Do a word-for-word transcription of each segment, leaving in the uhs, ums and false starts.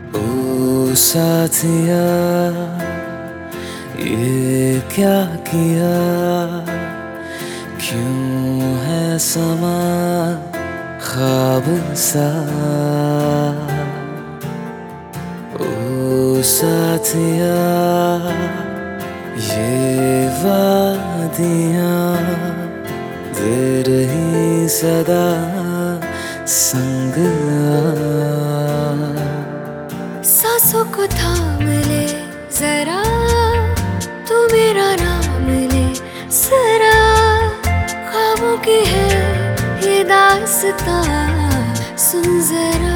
ओ साथिया, ये क्या किया, क्यों है समा ख्वाब सा। ओ साथिया, ये वादियाँ दे रही सदा संग आ। सांसों को थाम ले जरा, तू मेरा नाम ले जरा। ख्वाबों की है ये दास्तां, सुन जरा।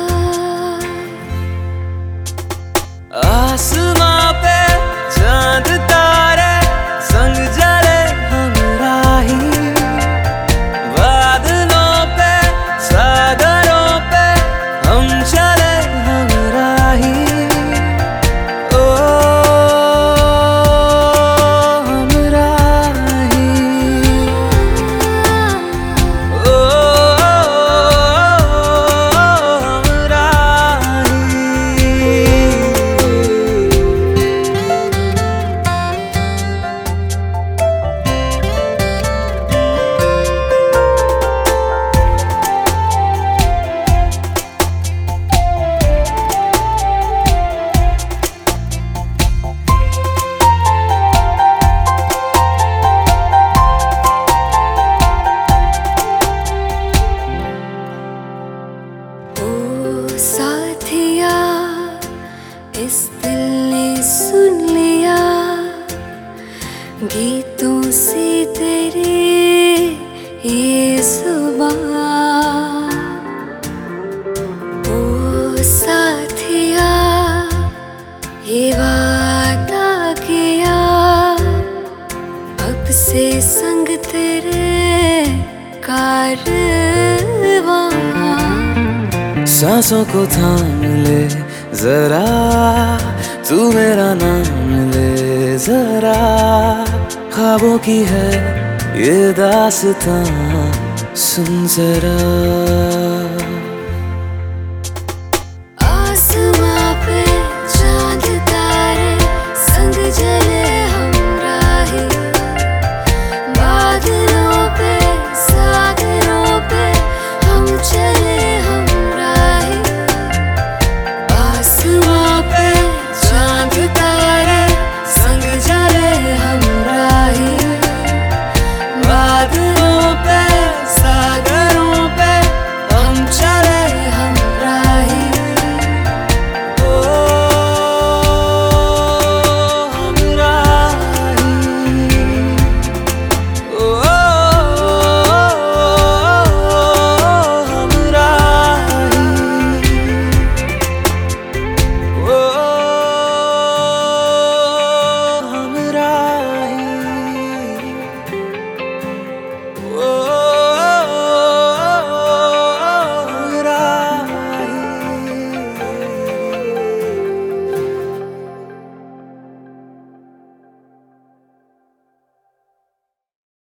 आसमां पे चांद तारे संग जले हमराही, बादलों पे सागरों पे हम चले हमराही। ओ हमराही, ओ साथिया, इस दिल ने सुन लिया गीतों से तेरे ये जुबां। ओ साथिया, ये वादा किया अब से संग तेरे कारवां। सांसों को थाम ले जरा, तू मेरा नाम ले जरा। ख्वाबों की है ये दास्तां, सुन जरा।